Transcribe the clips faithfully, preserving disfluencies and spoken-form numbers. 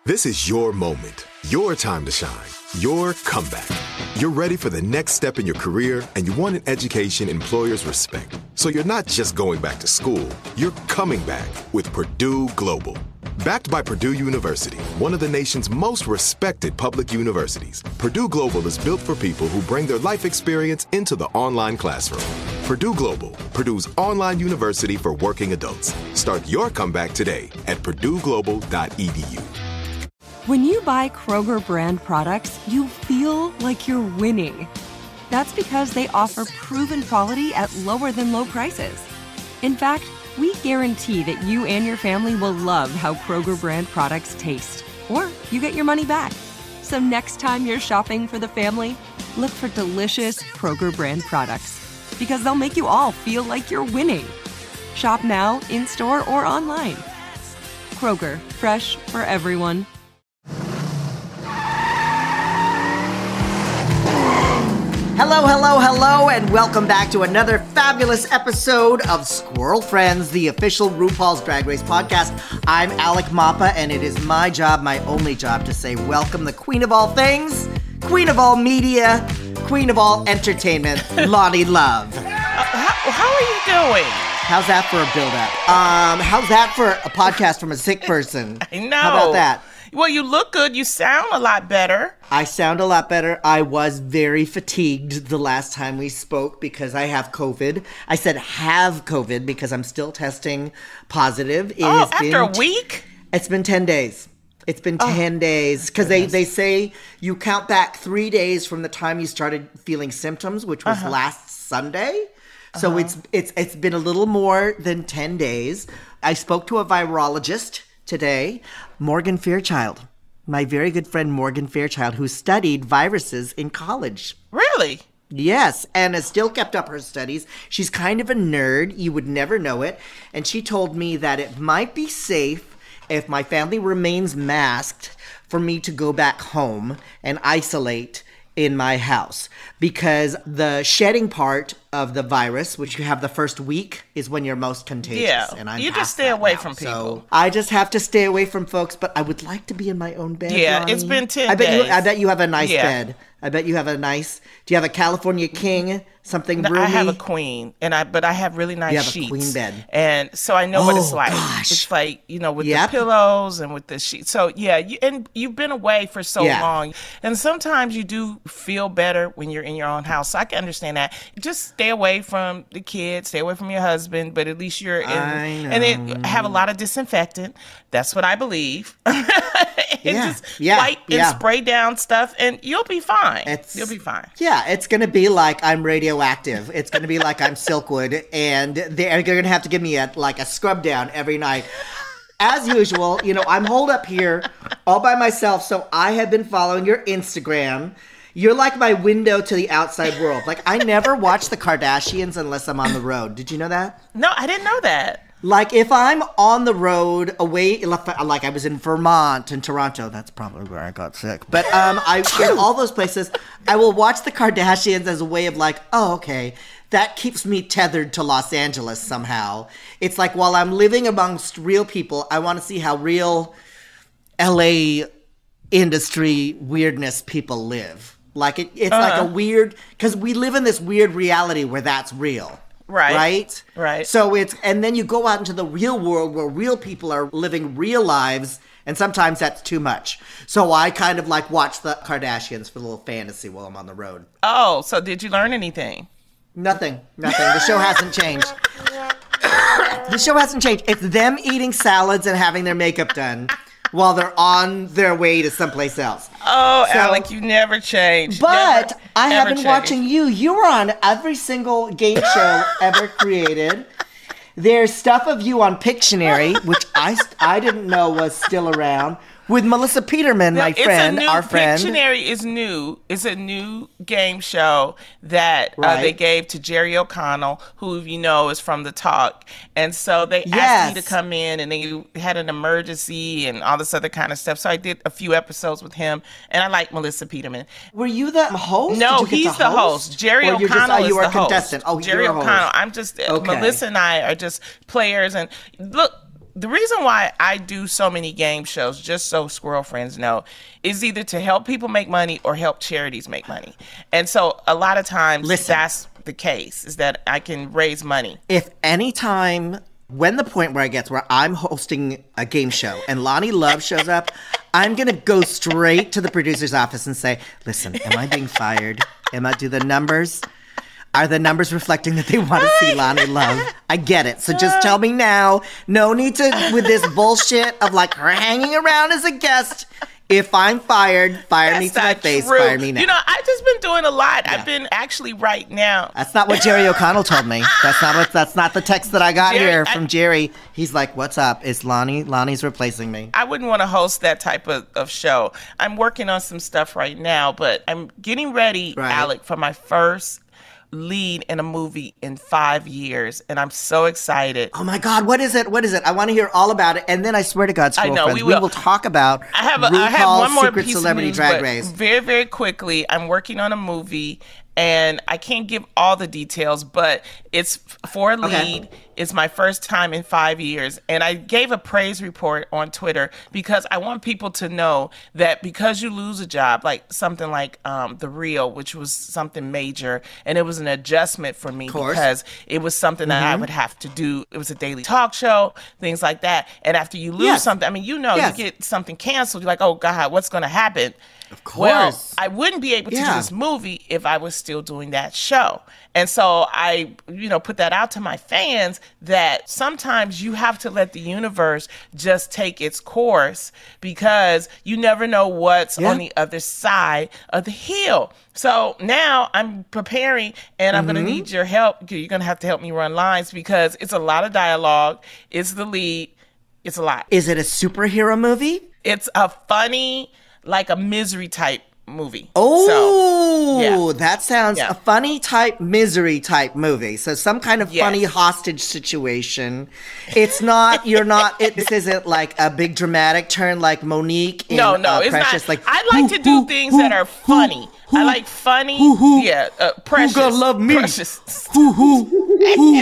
This is your moment, your time to shine, your comeback. You're ready for the next step in your career, and you want an education employers respect. So you're not just going back to school, you're coming back with Purdue Global. Backed by Purdue University, one of the nation's most respected public universities, Purdue Global is built for people who bring their life experience into the online classroom. Purdue Global, Purdue's online university for working adults. Start your comeback today at purdue global dot e d u. When you buy Kroger brand products, you feel like you're winning. That's because they offer proven quality at lower than low prices. In fact, we guarantee that you and your family will love how Kroger brand products taste, or you get your money back. So next time you're shopping for the family, look for delicious Kroger brand products, because they'll make you all feel like you're winning. Shop now, in-store, or online. Kroger, fresh for everyone. Hello, hello, hello, and welcome back to another fabulous episode of Squirrel Friends, the official RuPaul's Drag Race podcast. I'm Alec Mapa, and it is my job, my only job, to say welcome the queen of all things, queen of all media, queen of all entertainment, Loni Love. Uh, how, how are you doing? How's that for a build-up? Um, how's that for a podcast from a sick person? I know. How about that? Well, you look good. You sound a lot better. I sound a lot better. I was very fatigued the last time we spoke because I have COVID. I said have COVID because I'm still testing positive. It oh, has after been, a week? It's been ten days. It's been ten oh, days because they, they say you count back three days from the time you started feeling symptoms, which was uh-huh. last Sunday. So uh-huh. it's it's it's been a little more than ten days. I spoke to a virologist today, Morgan Fairchild, my very good friend Morgan Fairchild, who studied viruses in college. Really? Yes, and has still kept up her studies. She's kind of a nerd. You would never know it. And she told me that it might be safe if my family remains masked for me to go back home and isolate in my house, because the shedding part of the virus, which you have the first week, is when you're most contagious. Yeah, and I'm you just stay that away now. from people. So I just have to stay away from folks, but I would like to be in my own bed. Yeah, Ronnie. it's been ten I bet days. You, I bet you have a nice yeah. bed. I bet you have a nice. Do you have a California King? Something no, roomy? I have a queen, and I but I have really nice you have sheets. A queen bed, and so I know oh, what it's like. Gosh. It's like, you know, with yep. the pillows and with the sheets. So yeah, you, and you've been away for so yeah. long, and sometimes you do feel better when you're in your own house. So I can understand that. Just stay away from the kids, stay away from your husband, but at least you're in, I know. and then have a lot of disinfectant. That's what I believe. and yeah. just yeah. wipe yeah. and spray down stuff, and you'll be fine. It's, you'll be fine. Yeah, it's gonna be like I'm radioactive. It's gonna be like I'm Silkwood, and they're gonna have to give me a like a scrub down every night. As usual, you know, I'm holed up here all by myself, so I have been following your Instagram. You're like my window to the outside world. Like, I never watch the Kardashians unless I'm on the road. Did you know that? No, I didn't know that. Like, if I'm on the road away, like I was in Vermont and Toronto, that's probably where I got sick. But um, I in all those places, I will watch the Kardashians as a way of like, oh, okay, that keeps me tethered to Los Angeles somehow. It's like while I'm living amongst real people, I want to see how real L A industry weirdness people live. Like, it, it's uh-huh. like a weird, because we live in this weird reality where that's real. Right. Right? Right. So it's, and then you go out into the real world where real people are living real lives, and sometimes that's too much. So I kind of like watch the Kardashians for a little fantasy while I'm on the road. Oh, so did you learn anything? Nothing. Nothing. The show hasn't changed. The show hasn't changed. It's them eating salads and having their makeup done while they're on their way to someplace else. Oh, so, Alec, you never change. But never, I have been change. watching you. You were on every single game show ever created. There's stuff of you on Pictionary, which I, I didn't know was still around, with Melissa Peterman, now, my friend, new, our friend. Pictionary is new. It's a new game show that right. uh, they gave to Jerry O'Connell, who you know is from The Talk. And so they yes. asked me to come in, and they had an emergency and all this other kind of stuff. So I did a few episodes with him, and I like Melissa Peterman. Were you the host? No, Did you he's get the host? host. Jerry or O'Connell just, oh, is you were the a contestant. host. Oh, Jerry you're a O'Connell. host. I'm just okay. Melissa and I are just players, and look. the reason why I do so many game shows, just so squirrel friends know, is either to help people make money or help charities make money. And so a lot of times Listen. that's the case, is that I can raise money. If any time, when the point where I get to where I'm hosting a game show and Loni Love shows up, I'm going to go straight to the producer's office and say, listen, am I being fired? Am I, do the numbers, are the numbers reflecting that they want to see Loni Love? I get it. So just tell me now. No need to, with this bullshit of like her hanging around as a guest. If I'm fired, fire That's me to my not face, true. fire me now. You know, I've just been doing a lot. I've been actually right now. That's not what Jerry O'Connell told me. That's not what. That's not the text that I got Jerry, here I- from Jerry. He's like, "What's up? It's Loni. Loni's replacing me." I wouldn't want to host that type of, of show. I'm working on some stuff right now, but I'm getting ready, Right. Alec, for my first lead in a movie in five years, and I'm so excited. Oh my God, what is it? What is it? I want to hear all about it. And then I swear to God, I Squirrel know, Friends, we we will. will talk about I have a, RuPaul's I have one more Secret piece Celebrity of news, Drag but Race. very, very quickly, I'm working on a movie, and I can't give all the details, but it's for a lead. Okay. It's my first time in five years, and I gave a praise report on Twitter because I want people to know that because you lose a job, like something like um, The Real, which was something major, and it was an adjustment for me course. because it was something that I would have to do. It was a daily talk show, things like that. And after you lose Yes. something, I mean, you know, Yes. you get something canceled, you're like, oh God, what's going to happen? Of course. Well, I wouldn't be able to Yeah. do this movie if I was still doing that show. And so I, you know, put that out to my fans that sometimes you have to let the universe just take its course because you never know what's Yeah. on the other side of the hill. So now I'm preparing and I'm Mm-hmm. going to need your help. You're going to have to help me run lines because it's a lot of dialogue. It's the lead. It's a lot. Is it a superhero movie? It's a funny, like a misery type movie. Oh, So, yeah. that sounds Yeah. a funny type, misery type movie. So some kind of Yes. funny hostage situation. It's not, you're not, it, this isn't like a big dramatic turn like Monique in No, no, uh, it's Precious. not. Like, I like who- to do who- things who- that are who- funny. who- I like funny. who- who- yeah, uh, precious. Who gonna love me? Precious. Who, who, who,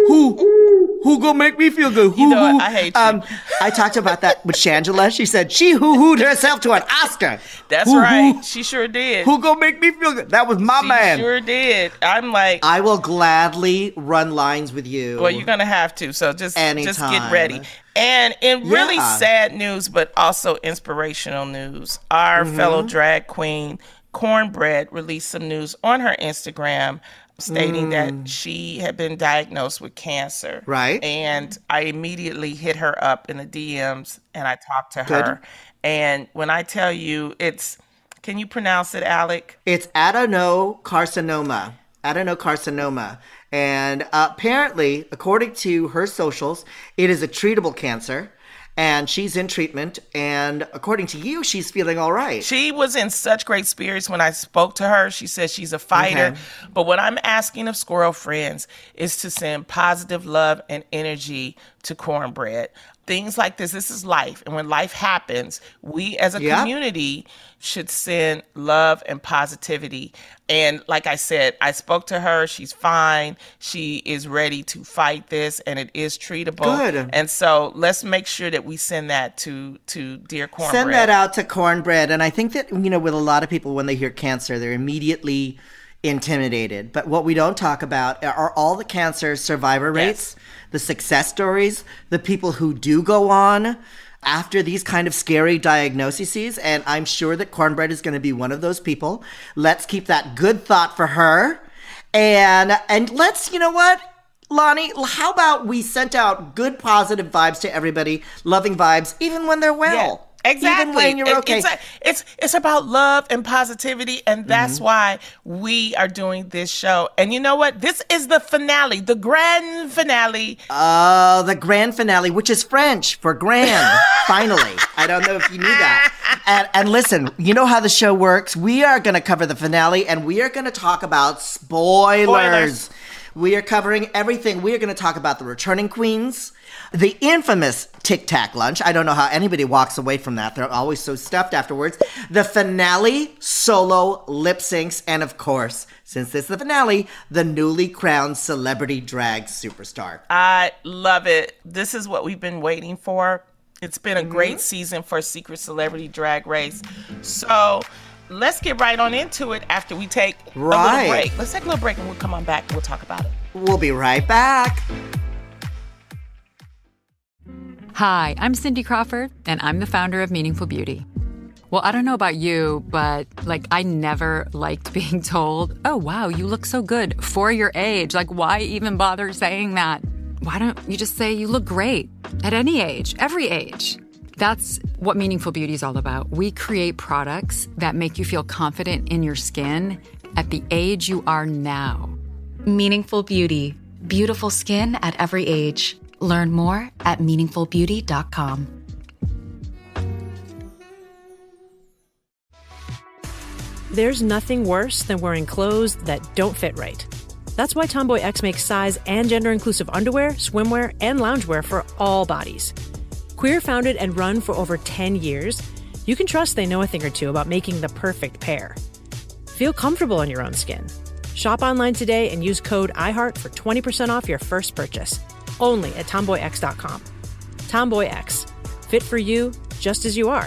who, who gonna make me feel good? Who, You know what? who? I hate you. Um, I talked about that with Shangela. She said she hoo-hooed herself to an Oscar. That's Who- right. Who, She sure did. who gonna make me feel good? That was my she man. sure did. I'm like, I will gladly run lines with you. well, you're gonna have to. So just, just Anytime. get ready. And in really Yeah. sad news, but also inspirational news, our Mm-hmm. fellow drag queen Cornbread released some news on her Instagram stating that she had been diagnosed with cancer. Right. And I immediately hit her up in the D Ms and I talked to Good. her. And when I tell you, it's, can you pronounce it, Alec? It's adenocarcinoma. Adenocarcinoma. And uh, apparently, according to her socials, it is a treatable cancer. And she's in treatment. And according to you, she's feeling all right. She was in such great spirits when I spoke to her. She says she's a fighter. Okay. But what I'm asking of Squirrel Friends is to send positive love and energy to Cornbread. Things like this, this is life. And when life happens, we as a Yeah. community should send love and positivity. And like I said, I spoke to her. She's fine. She is ready to fight this, and it is treatable. Good. And so let's make sure that we send that to, to dear Cornbread. Send that out to Cornbread. And I think that, you know, with a lot of people, when they hear cancer, they're immediately intimidated. But what we don't talk about are all the cancer survivor rates, the success stories, the people who do go on after these kind of scary diagnoses. And I'm sure that Cornbread is going to be one of those people. Let's keep that good thought for her. And and let's, you know what? Loni, how about we sent out good positive vibes to everybody, loving vibes, even when they're well. Yeah, exactly. Even when you're It- okay. It's, a- it's it's about love and positivity, and that's Mm-hmm. why we are doing this show. And you know what? This is the finale, the grand finale. Oh, the grand finale, which is French for grand, finally. I don't know if you knew that. And, and listen, you know how the show works. We are going to cover the finale, and we are going to talk about spoilers. Spoilers. We are covering everything. We are going to talk about the returning queens. the infamous Tic Tac lunch. I don't know how anybody walks away from that. They're always so stuffed afterwards. The finale solo lip syncs. And of course, since this is the finale, the newly crowned celebrity drag superstar. I love it. This is what we've been waiting for. It's been a mm-hmm. great season for Secret Celebrity Drag Race. So let's get right on into it after we take right. a little break. Let's take a little break and we'll come on back and we'll talk about it. We'll be right back. Hi, I'm Cindy Crawford, and I'm the founder of Meaningful Beauty. Well, I don't know about you, but, like, I never liked being told, oh, wow, you look so good for your age. Like, why even bother saying that? Why don't you just say you look great at any age, every age? That's what Meaningful Beauty is all about. We create products that make you feel confident in your skin at the age you are now. Meaningful Beauty. Beautiful skin at every age. Learn more at meaningful beauty dot com. There's nothing worse than wearing clothes that don't fit right. That's why Tomboy X makes size and gender-inclusive underwear, swimwear, and loungewear for all bodies. Queer founded and run for over ten years, you can trust they know a thing or two about making the perfect pair. Feel comfortable in your own skin. Shop online today and use code iHeart for twenty percent off your first purchase. Only at tomboy x dot com. Tomboy X. Fit for you, just as you are.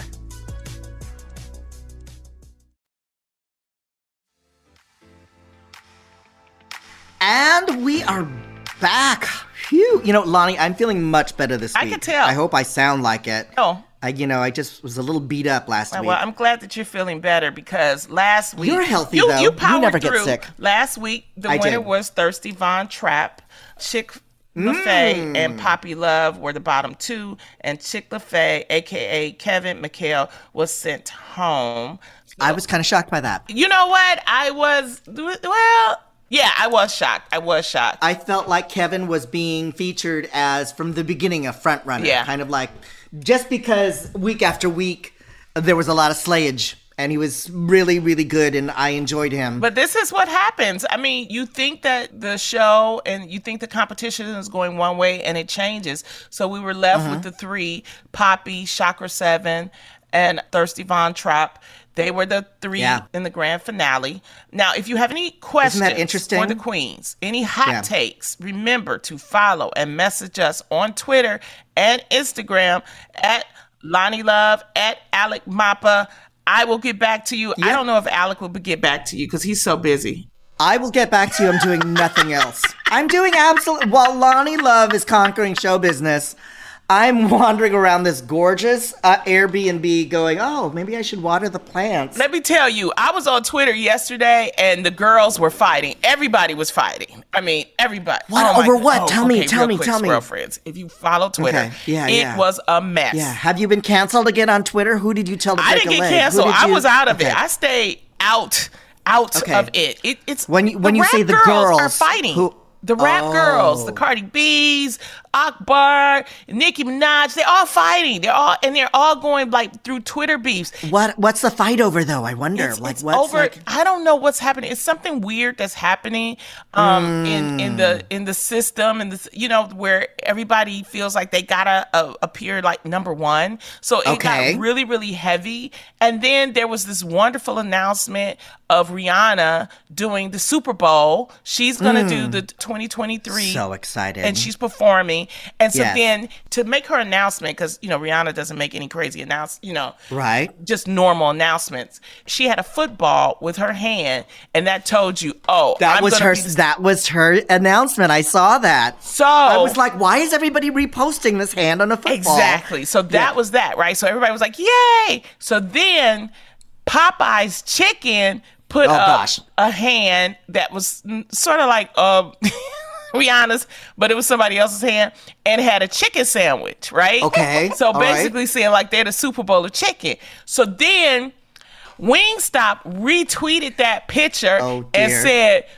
And we are back. Phew. You know, Lonnie, I'm feeling much better this I week. can tell. I hope I sound like it. Oh. I, you know, I just was a little beat up last well, week. Well, I'm glad that you're feeling better because last week... You're healthy, you, though. You powered you never through. get sick. Last week, the I winner did. was Thirsty Von Trapp. Chick LaFay mm. and Poppy Love were the bottom two, and Chick LaFay, a k a. Kevin McHale, was sent home. I was kind of shocked by that. You know what? I was... Well... Yeah, I was shocked. I was shocked. I felt like Kevin was being featured as, from the beginning, a front runner. Yeah. Kind of like, just because week after week, there was a lot of slayage. And he was really, really good, and I enjoyed him. But this is what happens. I mean, you think that the show and you think the competition is going one way, and it changes. So we were left uh-huh. with the three, Poppy, Chakra seven, and Thirsty Von Trapp. They were the three yeah. in the grand finale. Now, if you have any questions Isn't that interesting? for the queens, any hot yeah. takes, remember to follow and message us on Twitter and Instagram at Lonnie Love, at Alec Mappa. I will get back to you. Yep. I don't know if Alec will get back to you because he's so busy. I will get back to you. I'm doing nothing else. I'm doing absolutely... While Lonnie Love is conquering show business, I'm wandering around this gorgeous uh, Airbnb going, oh, maybe I should water the plants. Let me tell you, I was on Twitter yesterday and the girls were fighting. Everybody was fighting. I mean, everybody. What? Oh Over my, what? Oh, tell okay, me, tell real me, quick, tell me. Girlfriends, if you follow Twitter, okay. yeah, it yeah. was a mess. Yeah. Have you been canceled again on Twitter? Who did you tell to I break didn't a get leg? canceled. You... I was out of okay. it. I stayed out, out okay. of it. it it's when you, when you rap say the girls, girls are fighting. Who... The rap oh. girls, the Cardi B's, Akbar, Nicki Minaj, they're all fighting. They're all and they're all going like through Twitter beefs. What what's the fight over though? I wonder. It's, like it's what's over. like... I don't know what's happening. It's something weird that's happening um, mm. in in the in the system and this you know where everybody feels like they gotta uh, appear like number one. So it okay. got really really heavy. And then there was this wonderful announcement of Rihanna doing the Super Bowl. She's gonna mm. do the twenty twenty-three. So excited. And she's performing. And so yes. then to make her announcement, because, you know, Rihanna doesn't make any crazy announce, you know, right? just normal announcements. She had a football with her hand, and that told you, oh, that I'm was her. The- that was her announcement. I saw that. So I was like, why is everybody reposting this hand on a football? Exactly. So that yeah. was that, right? So everybody was like, yay! So then Popeye's Chicken put oh, up gosh. a hand that was sort of like um, Rihanna's, but it was somebody else's hand, and had a chicken sandwich, right? Okay. So all basically right. saying like they're the Super Bowl of chicken. So then Wingstop retweeted that picture oh, and said,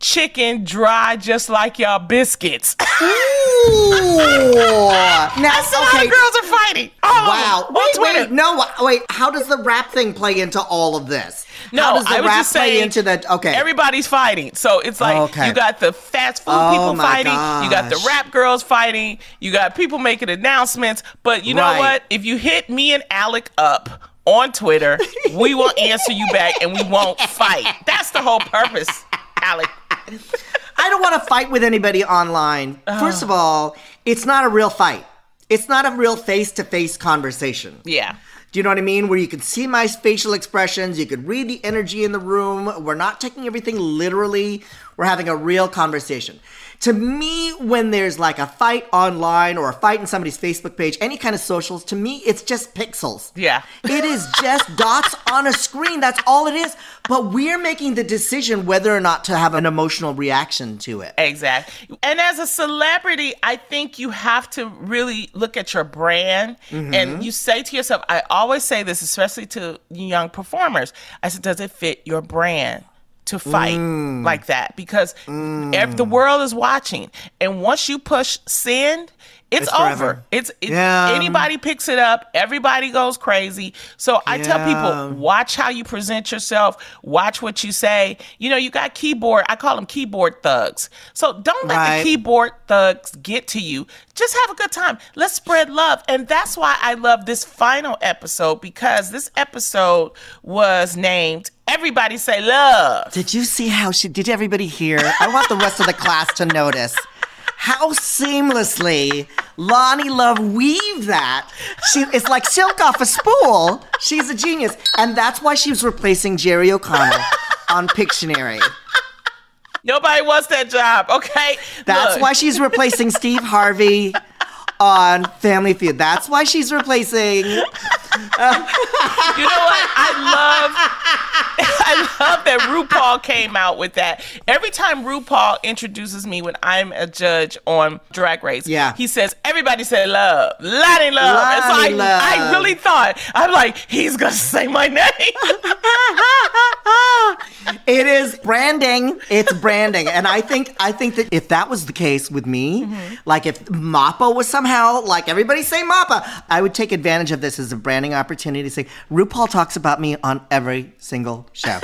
chicken dry just like y'all biscuits. Ooh. Now, I said okay. all the girls are fighting. Oh, Wow. on Wait, Twitter. wait, no, wait. How does the rap thing play into all of this? No, How does the I was rap just play saying, into the, okay. everybody's fighting. So it's like Okay. you got the fast food Oh people my fighting, you got the gosh. rap girls fighting, you got people making announcements. But you know Right. what? If you hit me and Alec up on Twitter, we will answer you back and we won't fight. That's the whole purpose, Alec. I don't want to fight with anybody online. First of all, it's not a real fight. It's not a real face-to-face conversation. Yeah. Do you know what I mean? Where you can see my facial expressions, you could read the energy in the room. We're not taking everything literally. We're having a real conversation. To me, when there's like a fight online or a fight in somebody's Facebook page, any kind of socials, to me, it's just pixels. Yeah. It is just dots on a screen. That's all it is. But we're making the decision whether or not to have an emotional reaction to it. Exactly. And as a celebrity, I think you have to really look at your brand Mm-hmm. and you say to yourself, I always say this, especially to young performers, I said, does it fit your brand to fight Mm. like that? Because if the world is watching, and once you push send, it's, It's forever. over. It's it, Yeah. Anybody picks it up, everybody goes crazy. So I tell Yeah. people, watch how you present yourself, watch what you say. You know, you got keyboard, I call them keyboard thugs. So don't let Right. the keyboard thugs get to you. Just have a good time. Let's spread love. And that's why I love this final episode, because this episode was named Everybody Say Love. Did you see how she, did everybody hear? I want the rest of the class to notice how seamlessly Lonnie Love weaved that. She, it's like silk off a spool. She's a genius. And that's why she was replacing Jerry O'Connell on Pictionary. Nobody wants that job, okay? That's Look. why she's replacing Steve Harvey on Family Feud. That's why she's replacing... You know what? I love I love that RuPaul came out with that. Every time RuPaul introduces me when I'm a judge on Drag Race, Yeah. he says, everybody say love. Lonnie Love. And so I, Lonnie Love. I really thought, I'm like, he's going to say my name. It is branding. It's branding. And I think I think that if that was the case with me, Mm-hmm. like if Mappa was somehow, like everybody say Mappa, I would take advantage of this as a branding opportunity to say, RuPaul talks about me on every single show.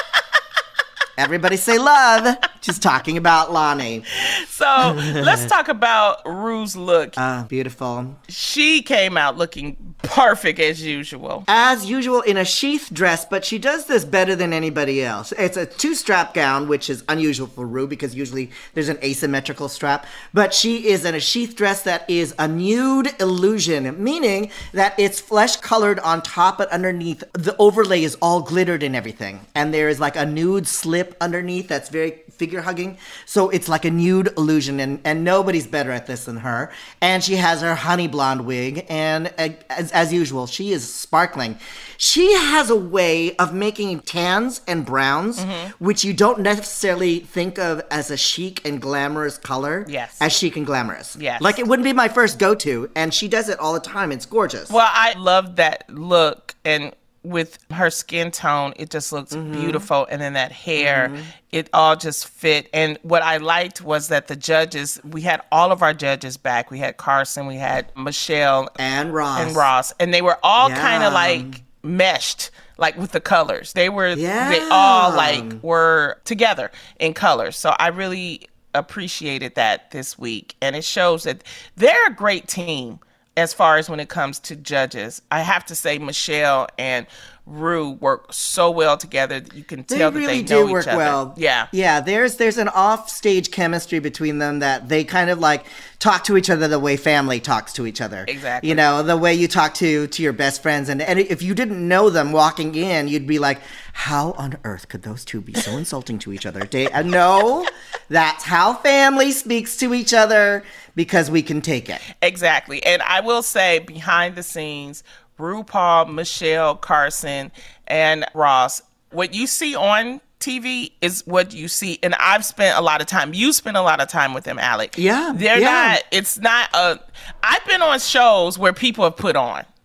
Everybody say love. She's talking about Lonnie. So let's talk about Ru's look. Ah, beautiful. She came out looking perfect as usual. As usual, in a sheath dress, but she does this better than anybody else. It's a two-strap gown, which is unusual for Ru because usually there's an asymmetrical strap. But she is in a sheath dress that is a nude illusion, meaning that it's flesh-colored on top, but underneath the overlay is all glittered and everything. And there is like a nude slip underneath that's very figure-hugging. So it's like a nude illusion, and, and nobody's better at this than her. And she has her honey blonde wig, and uh, as, as usual, she is sparkling. She has a way of making tans and browns, Mm-hmm. which you don't necessarily think of as a chic and glamorous color. Yes. As chic and glamorous. Yes. Like, it wouldn't be my first go-to, and she does it all the time. It's gorgeous. Well, I love that look, and with her skin tone, it just looks Mm-hmm. beautiful. And then that hair, it all just fit. And what I liked was that the judges, we had all of our judges back. We had Carson, we had Michelle, And Ross. and Ross, and they were all kind Yeah. of like meshed, like with the colors. They were, they Yeah. all like were together in colors. So I really appreciated that this week, and it shows that they're a great team. As far as when it comes to judges, I have to say Michelle and Ru work so well together that you can They tell really that they do know work each other. well. Yeah. Yeah, there's there's an off-stage chemistry between them that they kind of like talk to each other the way family talks to each other. Exactly. You know, the way you talk to to your best friends. And, and if you didn't know them walking in, you'd be like, how on earth could those two be so insulting to each other? They, uh, no, that's how family speaks to each other because we can take it. Exactly. And I will say, behind the scenes, RuPaul, Michelle, Carson, and Ross, what you see on T V is what you see. And I've spent a lot of time. You spent a lot of time with them, Alec. Yeah, They're yeah. not, it's not a, I've been on shows where people have put on.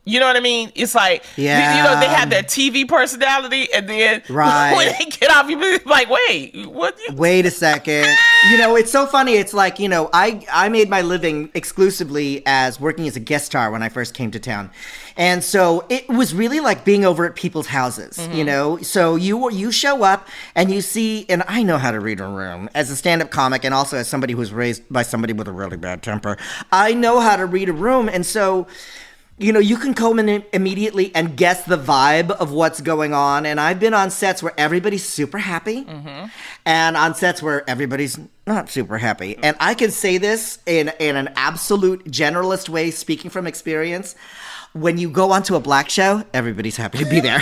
You know what I mean? It's like, yeah. you know, they have their T V personality, and then right. when they get off, you be like, wait, what? Wait a second. You know, it's so funny. It's like, you know, I, I made my living exclusively as working as a guest star when I first came to town. And so it was really like being over at people's houses, mm-hmm. you know? So you you show up and you see, and I know how to read a room as a stand-up comic and also as somebody who was raised by somebody with a really bad temper. I know how to read a room. And so, you know, you can come in immediately and guess the vibe of what's going on. And I've been on sets where everybody's super happy mm-hmm. and on sets where everybody's not super happy. And I can say this in, in an absolute generalist way, speaking from experience. When you go onto a black show, everybody's happy to be there.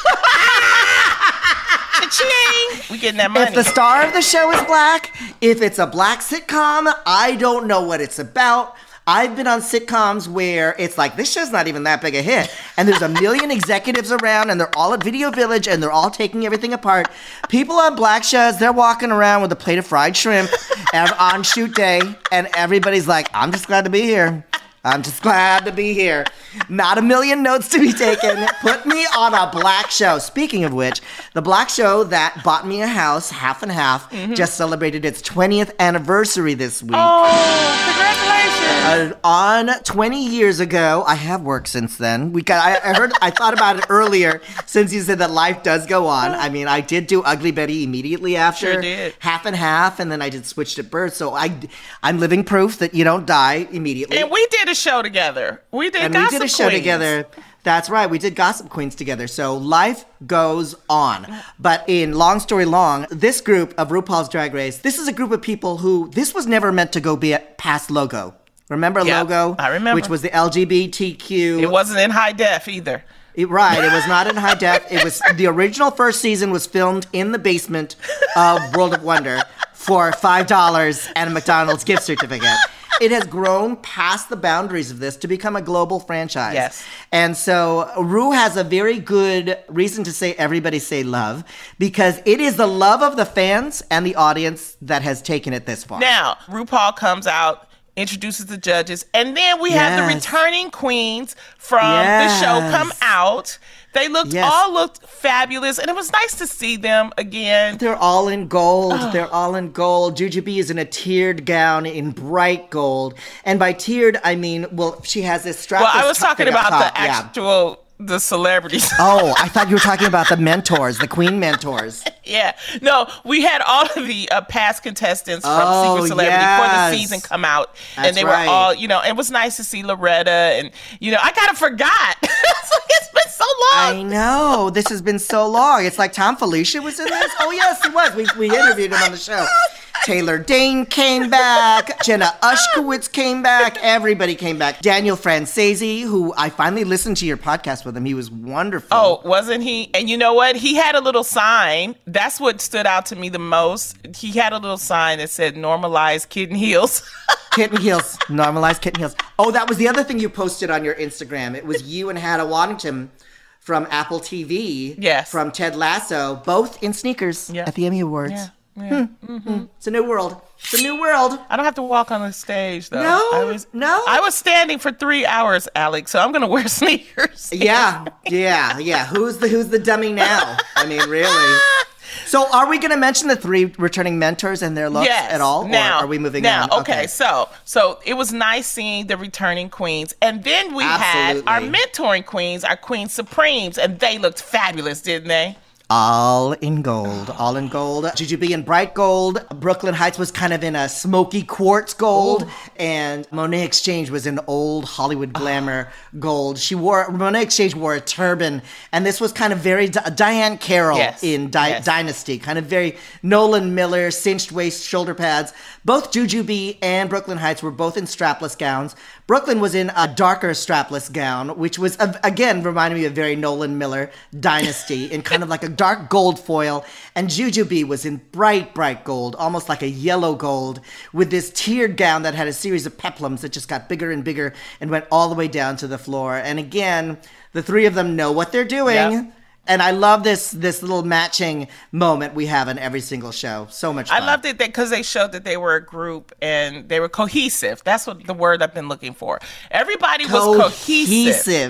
We getting that money. If the star of the show is black, if it's a black sitcom, I don't know what it's about. I've been on sitcoms where it's like, this show's not even that big a hit. And there's a million executives around, and they're all at Video Village, and they're all taking everything apart. People on black shows, they're walking around with a plate of fried shrimp on shoot day, and everybody's like, I'm just glad to be here. I'm just glad to be here. Not a million notes to be taken. Put me on a black show. Speaking of which, the black show that bought me a house, half and half, mm-hmm. just celebrated its twentieth anniversary this week. Oh, congratulations. Uh, on twenty years ago, I have worked since then. We got. I, I heard. I thought about it earlier since you said that life does go on. I mean, I did do Ugly Betty immediately after. Sure did. Half and half, and then I did Switched at Birth. So I, I'm living proof that you don't die immediately. And we did a show together. We did and Gossip we did a show Queens. together. That's right. We did Gossip Queens together. So life goes on. But in long story long, this group of RuPaul's Drag Race, this is a group of people who, this was never meant to go be past Logo. Remember yep, Logo? I remember. Which was the L G B T Q. It wasn't in high def either. It, right. It was not in high def. It was, the original first season was filmed in the basement of World of Wonder for five dollars and a McDonald's gift certificate. It has grown past the boundaries of this to become a global franchise. Yes. And so Ru has a very good reason to say everybody say love, because it is the love of the fans and the audience that has taken it this far. Now, RuPaul comes out, introduces the judges, and then we yes. have the returning queens from yes. the show come out. They looked yes. all looked fabulous, and it was nice to see them again. They're all in gold. They're all in gold. Jujubee is in a tiered gown in bright gold, and by tiered I mean, well, she has this strapless. Well, I was talking about top. the actual. Yeah. The celebrities. Oh, I thought you were talking about the mentors, the queen mentors. Yeah. No, we had all of the uh, past contestants from oh, Secret Celebrity yes. for the season come out. That's and they right. were all, you know, it was nice to see Loretta. And, you know, I kind of forgot. It's like, it's been so long. I know. This has been so long. It's like Tom Felicia was in this. Oh, yes, he was. We, we interviewed him on the show. Taylor Dane came back. Jenna Ushkowitz came back. Everybody came back. Daniel Francesi, who I finally listened to your podcast with him. He was wonderful. Oh, wasn't he? And you know what? He had a little sign. That's what stood out to me the most. He had a little sign that said normalize kitten heels. Kitten heels. Normalize kitten heels. Oh, that was the other thing you posted on your Instagram. It was you and Hannah Waddington from Apple T V. Yes. From Ted Lasso. Both in sneakers yeah. at the Emmy Awards. Yeah. Yeah. Hmm. Mm-hmm. It's a new world. It's a new world. I don't have to walk on the stage, though. No, I was, no. I was standing for three hours, Alex, so I'm going to wear sneakers. Yeah, yeah, yeah. Who's the Who's the dummy now? I mean, really. So are we going to mention the three returning mentors and their looks yes. at all? Now, or are we moving now, on? Okay, okay, so so it was nice seeing the returning queens. And then we Absolutely. had our mentoring queens, our Queen Supremes, and they looked fabulous, didn't they? All in gold. All in gold. Jujubee in bright gold. Brooklyn Heights was kind of in a smoky quartz gold. Ooh. And Monet Exchange was in old Hollywood glamour oh. gold. She wore, Monet Exchange wore a turban. And this was kind of very Di- Diane Carroll yes. in Di- yes. Dynasty. Kind of very Nolan Miller, cinched waist, shoulder pads. Both Jujubee and Brooklyn Heights were both in strapless gowns. Brooklyn was in a darker strapless gown, which was, again, reminded me of very Nolan Miller Dynasty in kind of like a dark gold foil. And Jujubee was in bright, bright gold, almost like a yellow gold, with this tiered gown that had a series of peplums that just got bigger and bigger and went all the way down to the floor. And again, the three of them know what they're doing. Yep. And I love this this little matching moment we have in every single show. So much fun. I loved it because they showed that they were a group and they were cohesive. That's what the word I've been looking for. Everybody was cohesive. Cohesive.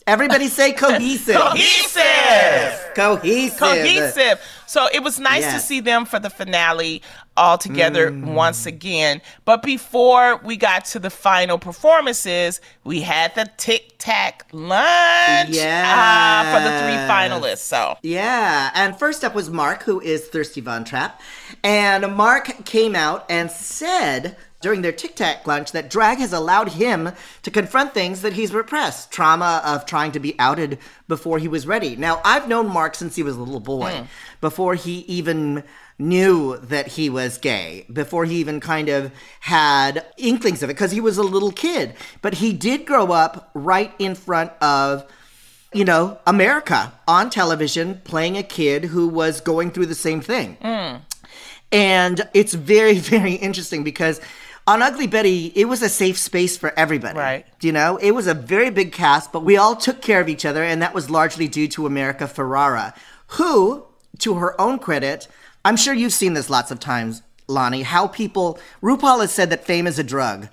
Everybody say cohesive. Cohesive. Cohesive. Cohesive. So it was nice Yes. to see them for the finale all together mm. once again. But before we got to the final performances, we had the Tic Tac lunch yeah. uh, for the three finalists. So yeah, and first up was Mark, who is Thirsty Von Trapp. And Mark came out and said during their Tic Tac lunch that drag has allowed him to confront things that he's repressed. Trauma of trying to be outed before he was ready. Now, I've known Mark since he was a little boy, mm. before he even knew that he was gay, before he even kind of had inklings of it, because he was a little kid. But he did grow up right in front of, you know, America on television, playing a kid who was going through the same thing. Mm. And it's very, very interesting because on Ugly Betty, it was a safe space for everybody. Right. You know, it was a very big cast, but we all took care of each other, and that was largely due to America Ferrara, who, to her own credit, I'm sure you've seen this lots of times, Lonnie, how people, RuPaul has said that fame is a drug.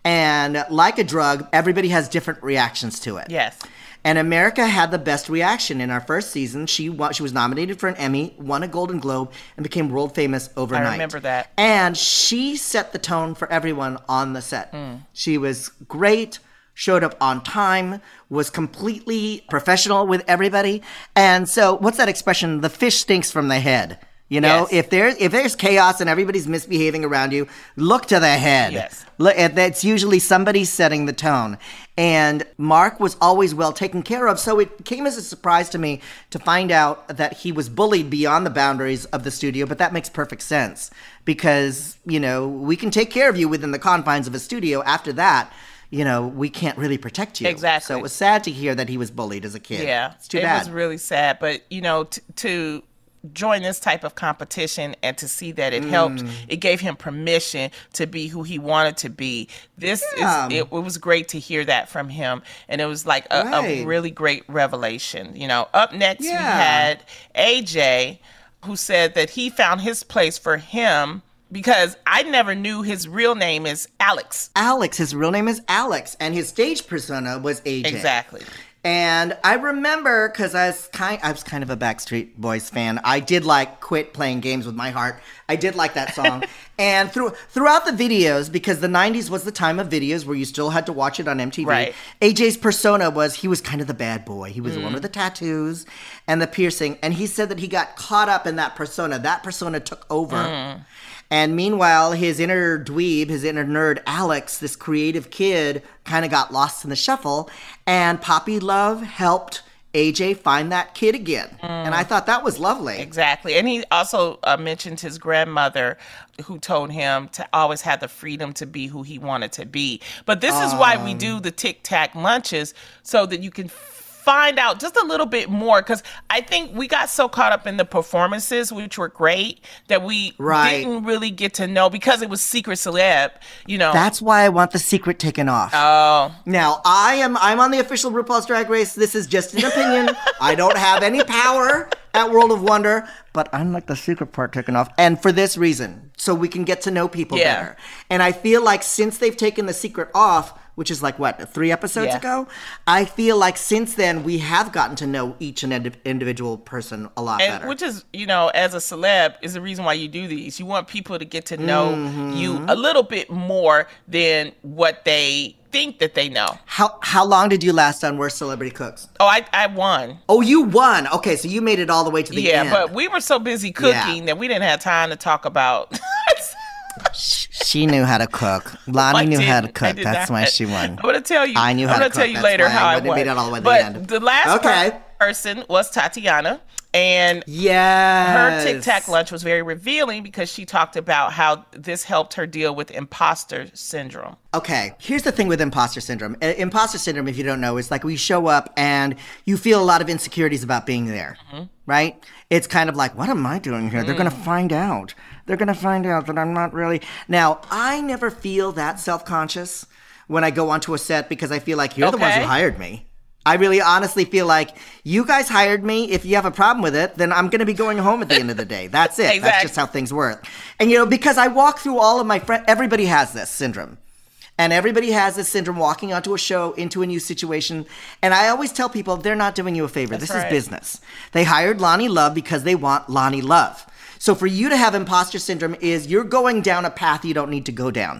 And like a drug, everybody has different reactions to it. Yes. And America had the best reaction in our first season. She wa- she was nominated for an Emmy, won a Golden Globe, and became world famous overnight. I remember that. And she set the tone for everyone on the set. Mm. She was great, showed up on time, was completely professional with everybody. And so, what's that expression? The fish stinks from the head. You know, yes. if there's if there's chaos and everybody's misbehaving around you, look to the head. Yes. Look, that's usually somebody setting the tone. And Mark was always well taken care of, so it came as a surprise to me to find out that he was bullied beyond the boundaries of the studio, but that makes perfect sense because, you know, we can take care of you within the confines of a studio. After that, you know, we can't really protect you. Exactly. So it was sad to hear that he was bullied as a kid. Yeah. It's too it bad. It was really sad, but, you know, t- to... join this type of competition and to see that it Mm. helped, it gave him permission to be who he wanted to be. This Yeah. is, it, it was great to hear that from him. And it was like a, Right. a really great revelation. You know, up next Yeah. we had A J, who said that he found his place for him because I never knew his real name is Alex. Alex, his real name is Alex, and his stage persona was A J. Exactly. And I remember, because I was kind, I was kind of a Backstreet Boys fan. I did like "Quit Playing Games with My Heart." I did like that song. And through throughout the videos, because the nineties was the time of videos where you still had to watch it on M T V. Right. A J's persona was he was kind of the bad boy. He was mm. the one with the tattoos and the piercing. And he said that he got caught up in that persona. That persona took over. Mm. And meanwhile, his inner dweeb, his inner nerd, Alex, this creative kid, kind of got lost in the shuffle. And Poppy Love helped A J find that kid again. Mm. And I thought that was lovely. Exactly. And he also uh, mentioned his grandmother who told him to always have the freedom to be who he wanted to be. But this is um, why we do the Tic Tac lunches, so that you can find out just a little bit more, because I think we got so caught up in the performances, which were great, that we right. didn't really get to know, because it was Secret Celeb, you know. That's why I want the secret taken off. Oh. Now, I am I'm on the official RuPaul's Drag Race. This is just an opinion. I don't have any power at World of Wonder, but I'd like the secret part taken off. And for this reason, so we can get to know people yeah. better. And I feel like since they've taken the secret off, which is like, what, three episodes yeah. ago? I feel like since then, we have gotten to know each and indi- individual person a lot and, better. Which is, you know, as a celeb, is the reason why you do these. You want people to get to know mm-hmm. you a little bit more than what they think that they know. How how long did you last on Worst Celebrity Cooks? Oh, I, I won. Oh, you won. Okay, so you made it all the way to the yeah, end. Yeah, but we were so busy cooking yeah. that we didn't have time to talk about... She knew how to cook. Lonnie I knew did. how to cook. not. That's why she won. I'm gonna tell you. I knew how I'm to gonna tell cook. you That's later how I, I won. made it all the way to but the end. the last okay. per- person was Tatiana, and yes. her Tic Tac lunch was very revealing because she talked about how this helped her deal with imposter syndrome. Okay, here's the thing with imposter syndrome. Uh, imposter syndrome, if you don't know, is like we show up and you feel a lot of insecurities about being there, mm-hmm. right? It's kind of like, what am I doing here? Mm. They're going to find out. They're going to find out that I'm not really... Now, I never feel that self-conscious when I go onto a set because I feel like you're okay. the ones who hired me. I really honestly feel like you guys hired me. If you have a problem with it, then I'm going to be going home at the end of the day. That's it. Exactly. That's just how things work. And, you know, because I walk through all of my friends, everybody has this syndrome. And everybody has this syndrome walking onto a show, into a new situation. And I always tell people they're not doing you a favor. That's this right. is business. They hired Lonnie Love because they want Lonnie Love. So for you to have imposter syndrome is you're going down a path you don't need to go down.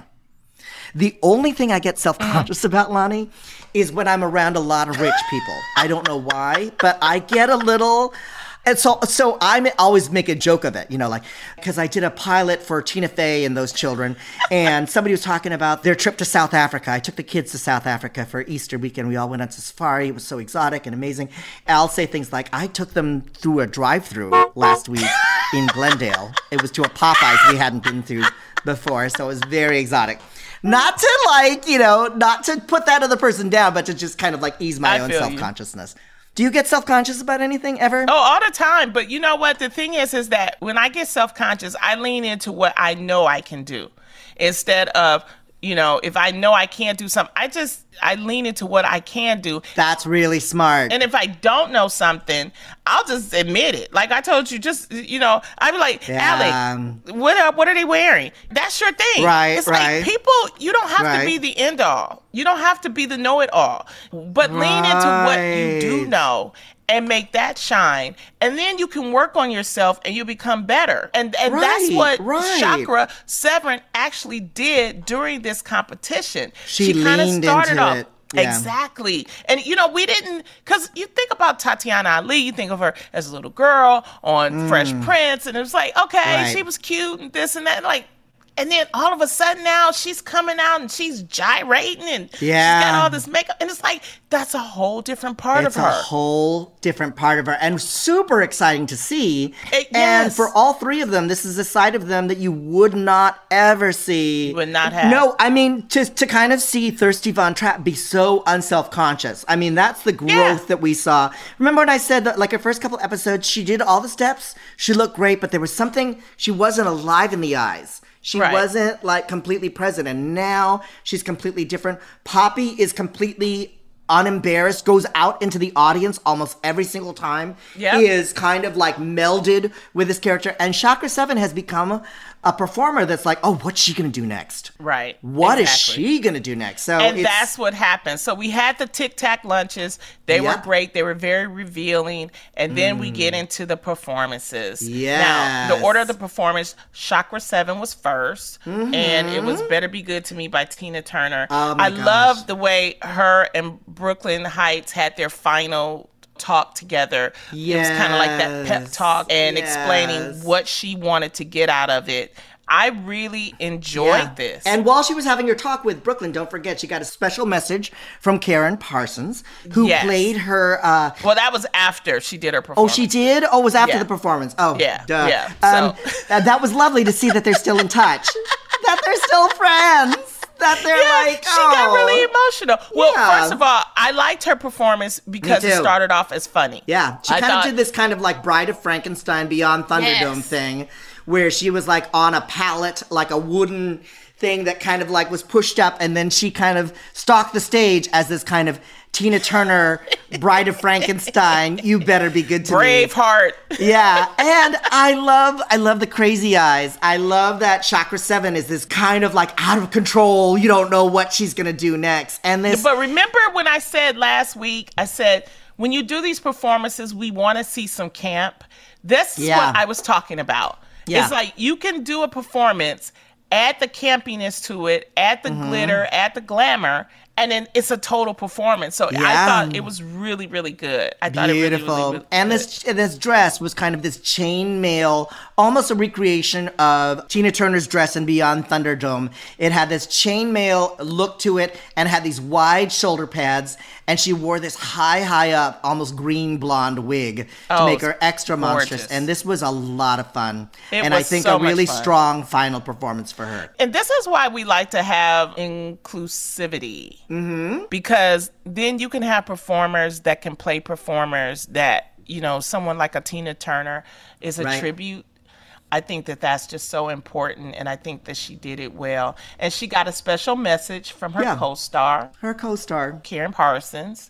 The only thing I get self-conscious Mm-hmm. about, Lonnie, is when I'm around a lot of rich people. I don't know why, but I get a little... And so, so I always make a joke of it, you know, like, because I did a pilot for Tina Fey and those children, and somebody was talking about their trip to South Africa. I took the kids to South Africa for Easter weekend. We all went on safari. It was so exotic and amazing. I'll say things like, I took them through a drive-through last week in Glendale. It was to a Popeyes we hadn't been through before, so it was very exotic. Not to like, you know, not to put that other person down, but to just kind of like ease my I own feel you. self-consciousness. Do you get self-conscious about anything ever? Oh, all the time. But you know what? The thing is, is that when I get self-conscious, I lean into what I know I can do instead of, you know, if I know I can't do something, I just, I lean into what I can do. That's really smart. And if I don't know something, I'll just admit it. Like I told you, just, you know, I'd be like, Yeah. Alec, what are, what are they wearing? That's your thing. Right, it's right. like people, you don't have Right. to be the end all. You don't have to be the know-it-all. But lean into what you do Right. know and make that shine. And then you can work on yourself and you become better. And and that's Right, what right. Chakra Severin actually did during this competition. She kinda leaned started into off. it. Yeah. Exactly. And, you know, we didn't, because you think about Tatiana Ali, you think of her as a little girl on Fresh Prince, and it was like, okay, Mm. Right. she was cute and this and that. Like, and then all of a sudden now she's coming out and she's gyrating and Yeah. she's got all this makeup. And it's like, that's a whole different part It's of a her. whole different part of her, and super exciting to see. It- And yes. for all three of them, this is a side of them that you would not ever see. Would not have. No, I mean, to, to kind of see Thirsty Von Trapp be so unself-conscious. I mean, that's the growth Yeah. that we saw. Remember when I said that, like, her first couple episodes, she did all the steps, she looked great, but there was something, she wasn't alive in the eyes. She Right. wasn't, like, completely present, and now she's completely different. Poppy is completely unembarrassed, goes out into the audience almost every single time. Yep. Is kind of like melded with this character. And Chakra Seven has become a performer that's like, oh, what's she gonna do next? Right. What is Exactly. she gonna do next? So And it's, that's what happened. So we had the Tic Tac lunches. They were Yep. great. They were very revealing. And then we get into the performances. Now, Yes. the order of the performance, Chakra Seven was first. And it was Better Be Good to Me by Tina Turner. Oh my I gosh. love the way her and Brooklyn Heights had their final talk together. It was kind of like that pep Yes. talk and Yes. explaining what she wanted to get out of it. I really enjoyed Yeah. this. And while she was having her talk with Brooklyn, don't forget, she got a special message from Karen Parsons, who Yes. played her. Uh, Well, that was after she did her oh, performance. she did? Oh, it was after Yeah. the performance. Oh, Yeah, duh. yeah, Um, so- uh, that was lovely to see that they're still in touch, that they're still friends, that they're Yeah, like, she oh. got really emotional. Well, Yeah. first of all, I liked her performance because Me it too. started off as funny. Yeah, she I kind thought- of did this kind of like Bride of Frankenstein Beyond Thunderdome Yes. thing, where she was like on a pallet, like a wooden thing that kind of like was pushed up, and then she kind of stalked the stage as this kind of Tina Turner Bride of Frankenstein. You better be good to me. Braveheart. Yeah, and I love I love the crazy eyes. I love that Chakra Seven is this kind of like out of control. You don't know what she's gonna do next. And this But remember when I said last week, I said, when you do these performances, we want to see some camp. This is Yeah. what I was talking about. Yeah. It's like you can do a performance, add the campiness to it, add the Mm-hmm. glitter, add the glamour, and then it's a total performance. So I Yeah. thought it was really, really good. I thought beautiful. it really, really, really and good. this this dress was kind of this chainmail, almost a recreation of Tina Turner's dress in Beyond Thunderdome. It had this chainmail look to it and had these wide shoulder pads, and she wore this high, high up, almost green blonde wig to Oh, make her extra monstrous. gorgeous. And this was a lot of fun. It and I was think so a really much fun. strong final performance for her. And this is why we like to have inclusivity. Mm-hmm. Because then you can have performers that can play performers that, you know, someone like a Tina Turner is a Right. tribute. I think that that's just so important, and I think that she did it well. And she got a special message from her Yeah. co-star, Her co-star. Karen Parsons,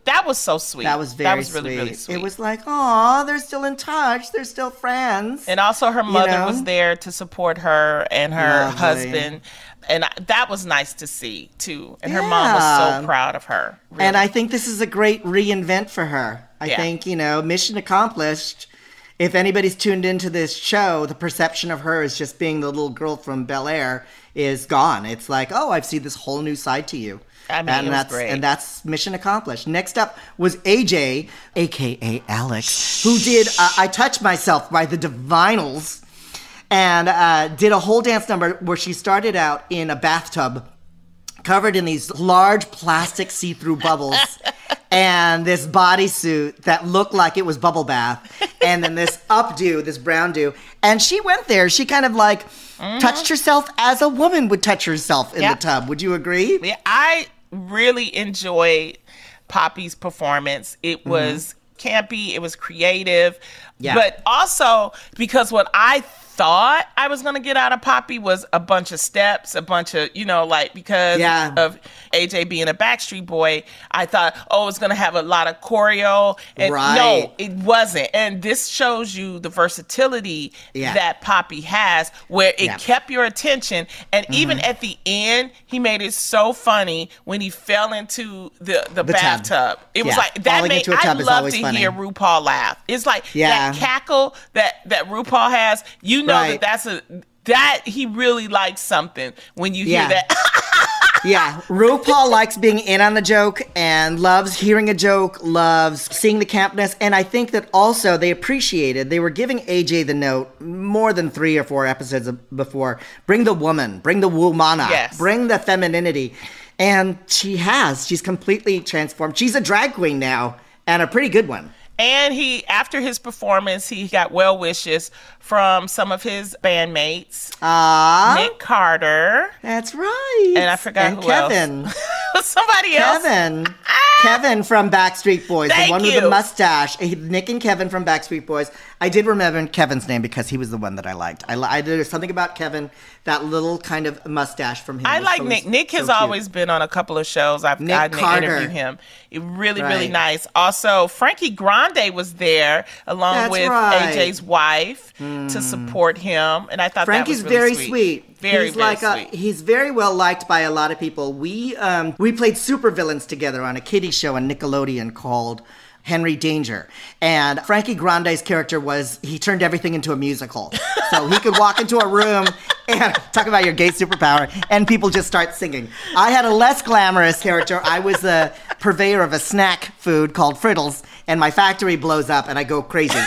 That was so sweet. That was very That was really, sweet. really sweet. It was like, oh, they're still in touch. They're still friends. And also her mother know? was there to support her and her Lovely. husband. And I- that was nice to see, too. And her mom was Yeah. so proud of her. Really. And I think this is a great reinvent for her. I Yeah. think, you know, mission accomplished. If anybody's tuned into this show, the perception of her as just being the little girl from Bel Air is gone. It's like, oh, I've seen this whole new side to you. I mean, and it was that's great. and that's mission accomplished. Next up was A J, aka Alex, who did uh, "I Touch Myself" by the Divinals, and uh, did a whole dance number where she started out in a bathtub, covered in these large plastic see-through bubbles, and this bodysuit that looked like it was bubble bath, and then this updo, this brown do, and she went there. She kind of like mm-hmm. touched herself as a woman would touch herself in Yep. the tub. Would you agree? Yeah, I really enjoyed Poppy's performance. It was campy, it was creative, Yeah. but also because what I thought I was going to get out of Poppy was a bunch of steps, a bunch of, you know, like because Yeah. of A J being a Backstreet Boy, I thought, oh, it's going to have a lot of choreo. And Right. no, it wasn't. And this shows you the versatility Yeah. that Poppy has, where it Yeah. kept your attention. And even at the end, he made it so funny when he fell into the, the, The tub. bathtub. It was Yeah. like, that Falling made, into a I tub is love always to funny. hear RuPaul laugh. It's like Yeah. that cackle that, that RuPaul has, you know Right. that that's a, that he really likes something when you Yeah. hear that. Yeah, RuPaul likes being in on the joke and loves hearing a joke, loves seeing the campness. And I think that also they appreciated, they were giving A J the note more than three or four episodes before. Bring the woman, bring the womana, Yes. bring the femininity. And she has. She's completely transformed. She's a drag queen now, and a pretty good one. And he, after his performance, he got well wishes from some of his bandmates. Ah, Nick Carter. that's right. And I forgot and who Kevin. else. Somebody else. Kevin. Kevin from Backstreet Boys, Thank the one with you. the mustache. Eh, Nick and Kevin from Backstreet Boys. I did remember Kevin's name because he was the one that I liked. I, li- I there's something about Kevin, that little kind of mustache from him. I was like so- Nick. Nick so has cute. always been on a couple of shows. I've Nick gotten to Carter. interview him. It really, really Right. nice. Also, Frankie Grande was there along That's with right. A J's wife to support him, and I thought Frankie's that was really very sweet. Very, he's very like a- sweet. he's very well liked by a lot of people. We um, we played supervillains together on a kiddie show on Nickelodeon called Henry Danger. And Frankie Grande's character was, he turned everything into a musical. So he could walk into a room and talk about your gay superpower, and people just start singing. I had a less glamorous character. I was a purveyor of a snack food called Frittles, and my factory blows up and I go crazy.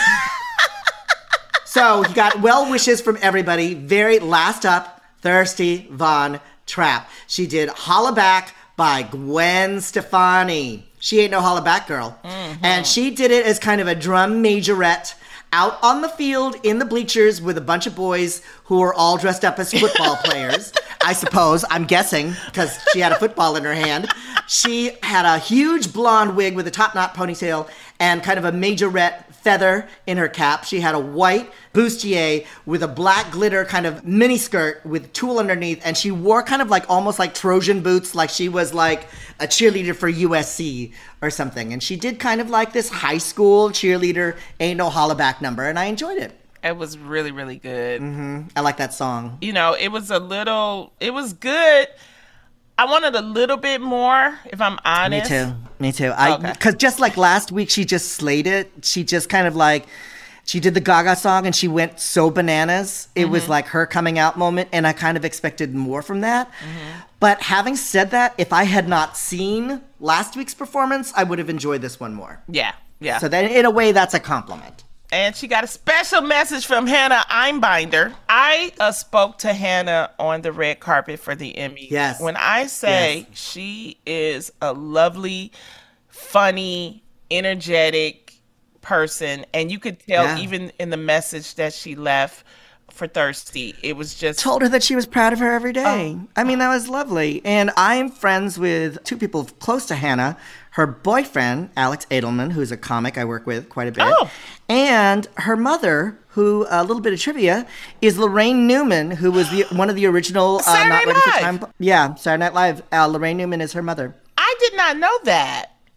So he got well wishes from everybody. Very last up, Thirsty Von Trapp. She did Holla Back by Gwen Stefani. She ain't no holla back girl. Mm-hmm. And she did it as kind of a drum majorette out on the field in the bleachers with a bunch of boys who were all dressed up as football players. I suppose, I'm guessing, because she had a football in her hand. She had a huge blonde wig with a top knot ponytail and kind of a majorette feather in her cap. She had a white bustier with a black glitter kind of mini skirt with tulle underneath, and she wore kind of like almost like Trojan boots, like she was like a cheerleader for U S C or something. And she did kind of like this high school cheerleader ain't no holla back number, and I enjoyed it. It was really, really good. Mm-hmm. I like that song. You know, it was a little, it was good. I wanted a little bit more, if I'm honest. Me too. Me too. I Okay. Because just like last week, she just slayed it. She just kind of like, she did the Gaga song and she went so bananas. It Mm-hmm. was like her coming out moment, and I kind of expected more from that. Mm-hmm. But having said that, if I had not seen last week's performance, I would have enjoyed this one more. Yeah, yeah. So then, in a way, that's a compliment. And she got a special message from Hannah Einbinder. I uh, spoke to Hannah on the red carpet for the Emmys. Yes. When I say Yes. she is a lovely, funny, energetic person, and you could tell Yeah. even in the message that she left for Thirsty, it was just... Told her that she was proud of her every day. Oh. I mean, that was lovely. And I'm friends with two people close to Hannah. Her boyfriend, Alex Edelman, who's a comic I work with quite a bit. Oh. And her mother, who, a little bit of trivia, is Lorraine Newman, who was the one of the original uh, Saturday Not Ready for Live. Time. Yeah, Saturday Night Live. Uh, Lorraine Newman is her mother. I did not know that.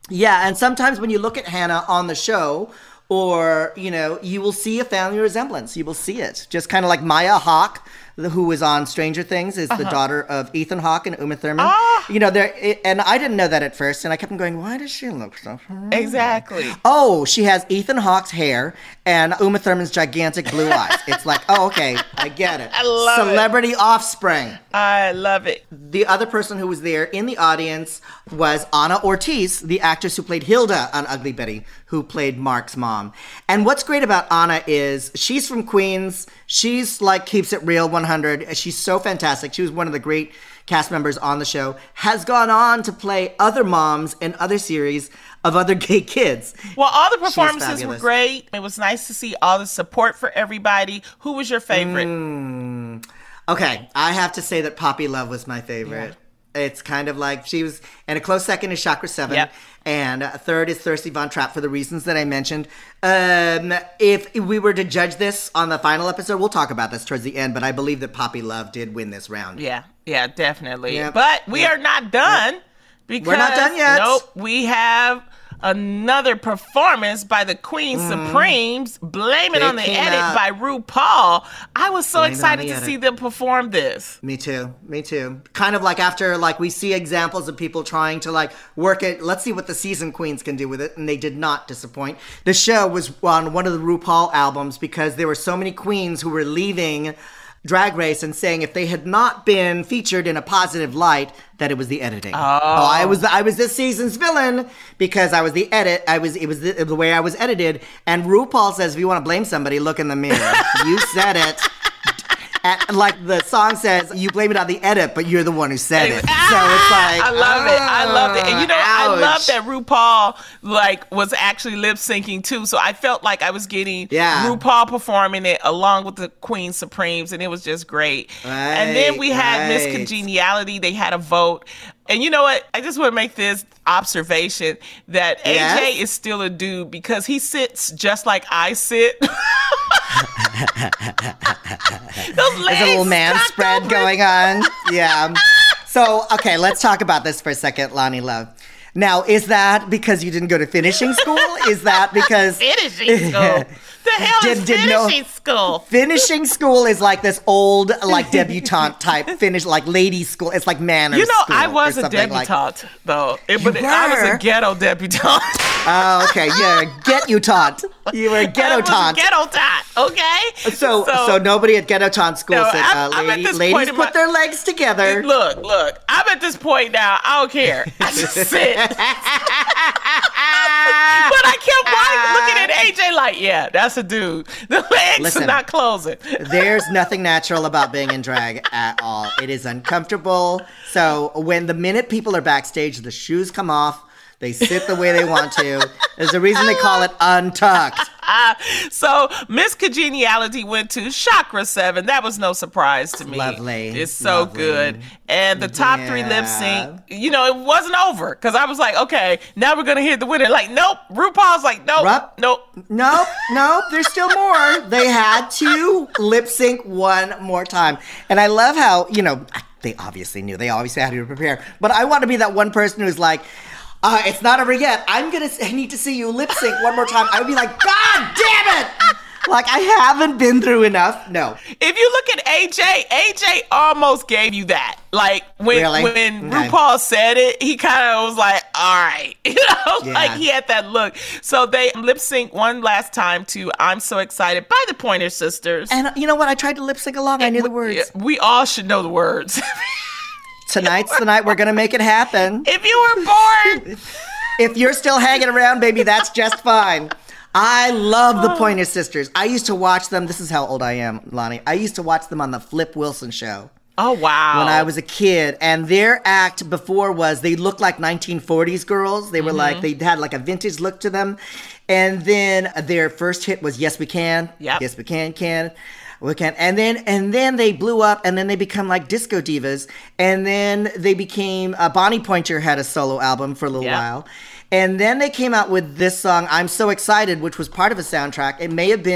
Yeah, and sometimes when you look at Hannah on the show, or, you know, you will see a family resemblance. You will see it. Just kind of like Maya Hawke, who was on Stranger Things, is uh-huh. the daughter of Ethan Hawke and Uma Thurman. Ah. You know, there, and I didn't know that at first, and I kept on going, why does she look so familiar? Exactly. Oh, she has Ethan Hawke's hair and Uma Thurman's gigantic blue eyes. It's like, oh, okay, I get it. I love Celebrity it. offspring. I love it. The other person who was there in the audience was Ana Ortiz, the actress who played Hilda on Ugly Betty, who played Mark's mom. And what's great about Ana is she's from Queens. She's like keeps it real one hundred. She's so fantastic. She was one of the great cast members on the show. Has gone on to play other moms in other series of other gay kids. Well, all the performances were great. It was nice to see all the support for everybody. Who was your favorite? Mm. Okay, I have to say that Poppy Love was my favorite. Yeah. It's kind of like she was, and a close second is Chakra seven. Yep. And a third is Thirsty Von Trapp for the reasons that I mentioned. Um, if we were to judge this on the final episode, we'll talk about this towards the end, but I believe that Poppy Love did win this round. Yeah, yeah, definitely. Yep. But we yep. are not done. Yep. Because, we're not done yet. Nope, we have another performance by the Queen mm. Supremes, Blame It on the Edit out. by RuPaul. I was so Blame excited to edit. see them perform this. Me too. Me too. Kind of like after, like, we see examples of people trying to, like, work it. Let's see what the seasoned queens can do with it. And they did not disappoint. The show was on one of the RuPaul albums because there were so many queens who were leaving Drag Race and saying if they had not been featured in a positive light, that it was the editing. Oh, oh I was I was this season's villain because I was the edit. I was it was the, the way I was edited. And RuPaul says, if you want to blame somebody, look in the mirror. You said it. And like the song says, you blame it on the edit, but you're the one who said it. Ah, so it's like, I love oh, it. I love it. And you know, ouch. I love that RuPaul like was actually lip syncing too. So I felt like I was getting yeah. RuPaul performing it along with the Queen Supremes, and it was just great. Right, and then we had right. Miss Congeniality. They had a vote. And you know what? I just want to make this observation that yes? A J is still a dude because he sits just like I sit. Those legs There's a little man spread over. going on. Yeah. So, okay, let's talk about this for a second, Loni Love. Now, is that because you didn't go to finishing school? Is that because... Finishing school? The hell did, is did finishing no, school? Finishing school is like this old, like, debutante type finish, like lady school. It's like manners You know, school I was a debutante, like, though. It, but I was a ghetto debutante. Oh, okay. Yeah, get you taught. You were a ghetto taunt. Ghetto taunt, okay? So, so, so nobody at ghetto taunt school no, said, uh, I'm, lady, I'm ladies put my, their legs together. Look, look. I'm at this point now. I don't care. I just sit. But I kept looking at A J like, yeah, that's a dude. The legs Listen, are not closing. There's nothing natural about being in drag at all. It is uncomfortable. So when the minute people are backstage, the shoes come off. They sit the way they want to. There's a reason they call it untucked. So Miss Congeniality went to Chakra seven. That was no surprise to me. Lovely. It's so Lovely. good. And the top yeah. three lip sync, you know, it wasn't over. Because I was like, okay, now we're going to hear the winner. Like, nope. RuPaul's like, nope, Rup- nope. Nope, nope. There's still more. They had to lip sync one more time. And I love how, you know, they obviously knew. They obviously had to prepare. But I want to be that one person who's like, Uh, it's not over yet. I'm going to I need to see you lip sync one more time. I would be like, God damn it! Like, I haven't been through enough. No. If you look at A J, A J almost gave you that. Like, when really? when okay. RuPaul said it, he kind of was like, all right. You know, yeah. like he had that look. So they lip sync one last time to I'm So Excited by the Pointer Sisters. And you know what? I tried to lip sync along. And I knew we, the words. We all should know the words. Tonight's the night we're going to make it happen. If you were born. If you're still hanging around, baby, that's just fine. I love the Pointer Sisters. I used to watch them. This is how old I am, Loni. I used to watch them on the Flip Wilson show. Oh, wow. When I was a kid. And their act before was they looked like nineteen forties girls. They were mm-hmm. like, they had like a vintage look to them. And then their first hit was Yes We Can. Yep. Yes We Can, Can. We can. And then and then they blew up, and then they become like disco divas. And then they became, uh, Bonnie Pointer had a solo album for a little yep. while. And then they came out with this song, I'm So Excited, which was part of a soundtrack. It may have been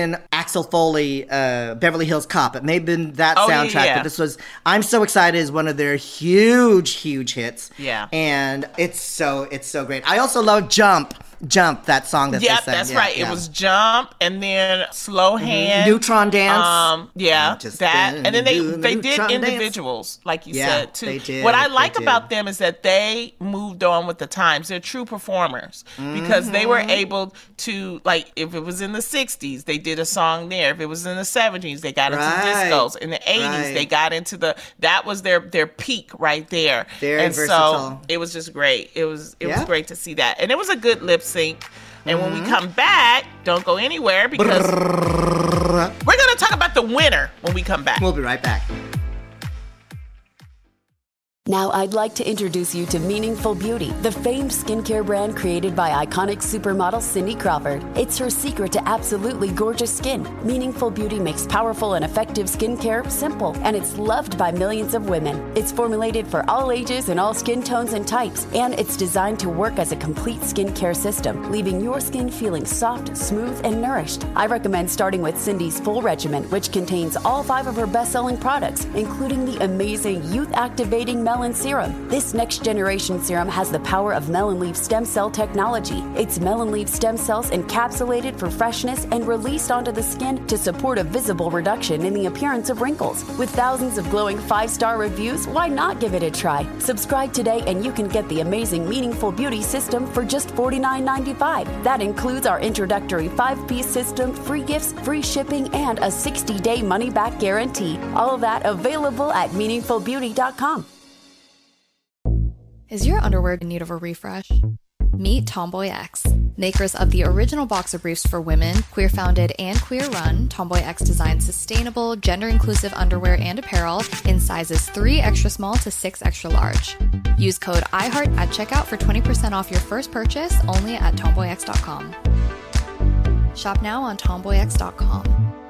Axel Foley, uh, Beverly Hills Cop. It may have been that oh, soundtrack, yeah, yeah. but this was I'm So Excited is one of their huge, huge hits. Yeah. And it's so, it's so great. I also love Jump. Jump, that song that yep, they sang. that's yeah, right. yeah. It was Jump, and then Slow Hand, mm-hmm. Neutron Dance. Um, yeah, that, and then they they did Neutron individuals, dance. Like you yeah, said too. They did, what I like did. about them is that they moved on with the times. They're true performers mm-hmm. because they were able to, like, if it was in the sixties, they did a song there. If it was in the seventies, they got right. into discos. In the eighties, right. they got into the. That was their their peak right there. Very and versatile. so it was just great. It was it yeah. was great to see that, and it was a good lip sync. And when we come back, don't go anywhere because we're going to talk about the winner when we come back. We'll be right back. Now I'd like to introduce you to Meaningful Beauty, the famed skincare brand created by iconic supermodel Cindy Crawford. It's her secret to absolutely gorgeous skin. Meaningful Beauty makes powerful and effective skincare simple, and it's loved by millions of women. It's formulated for all ages and all skin tones and types, and it's designed to work as a complete skincare system, leaving your skin feeling soft, smooth, and nourished. I recommend starting with Cindy's full regimen, which contains all five of her best-selling products, including the amazing youth-activating Melon Serum. This next generation serum has the power of melon leaf stem cell technology. It's melon leaf stem cells encapsulated for freshness and released onto the skin to support a visible reduction in the appearance of wrinkles. With thousands of glowing five-star reviews, why not give it a try? Subscribe today and you can get the amazing Meaningful Beauty system for just forty-nine ninety-five. That includes our introductory five-piece system, free gifts, free shipping, and a sixty-day money-back guarantee. All of that available at meaningful beauty dot com. Is your underwear in need of a refresh? Meet Tomboy X. Makers of the original boxer briefs for women, queer-founded and queer-run, Tomboy X designs sustainable, gender-inclusive underwear and apparel in sizes three extra small to six extra large. Use code iHeart at checkout for twenty percent off your first purchase only at tomboy x dot com. Shop now on tomboy x dot com.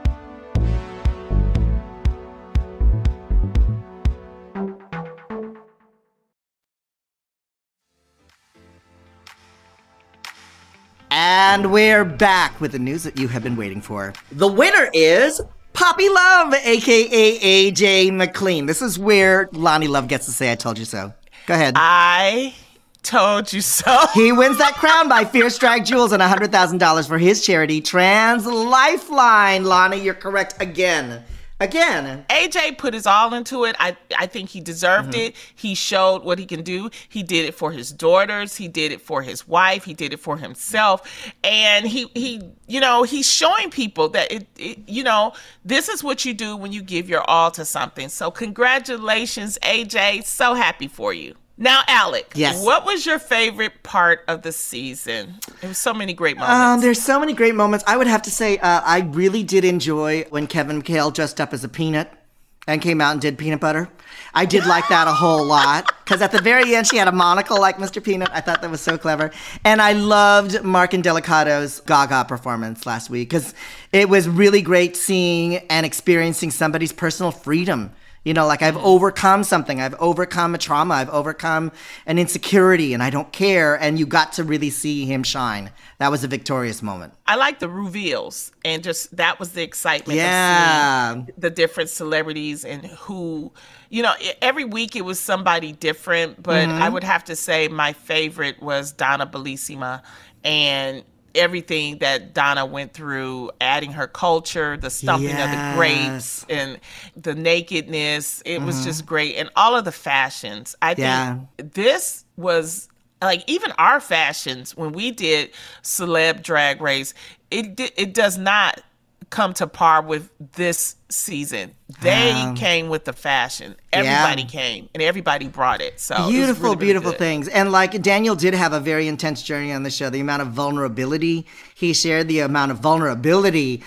And we're back with the news that you have been waiting for. The winner is Poppy Love, a k a. A J McLean. This is where Lonnie Love gets to say, I told you so. Go ahead. I told you so. He wins that crown by Fierce Drag Jewels and one hundred thousand dollars for his charity, Trans Lifeline. Lonnie, you're correct again. Again. A J put his all into it. I, I think he deserved Mm-hmm. it. He showed what he can do. He did it for his daughters. He did it for his wife. He did it for himself. And he, he you know, he's showing people that, it, it, you know, this is what you do when you give your all to something. So congratulations, A J. So happy for you. Now, Alec, yes. What was your favorite part of the season? There was so many great moments. Um, there's so many great moments. I would have to say uh, I really did enjoy when Kevin McHale dressed up as a peanut and came out and did peanut butter. I did like that a whole lot because at the very end she had a monocle like Mister Peanut. I thought that was so clever. And I loved Mark Indelicato's Gaga performance last week because it was really great seeing and experiencing somebody's personal freedom. You know, like I've overcome something. I've overcome a trauma. I've overcome an insecurity and I don't care. And you got to really see him shine. That was a victorious moment. I like the reveals and just that was the excitement yeah. of seeing the different celebrities and who, you know, every week it was somebody different. But mm-hmm. I would have to say my favorite was Donna Bellissima and everything that Donna went through, adding her culture, the stumping yes. of the grapes and the nakedness. It mm-hmm. was just great. And all of the fashions. I yeah. think this was like even our fashions when we did Celeb Drag Race, it it does not come to par with this season. They um, came with the fashion. Everybody yeah. came and everybody brought it. So beautiful, it was really, really beautiful good. things. And like Daniel did have a very intense journey on the show. The amount of vulnerability he shared, the amount of vulnerability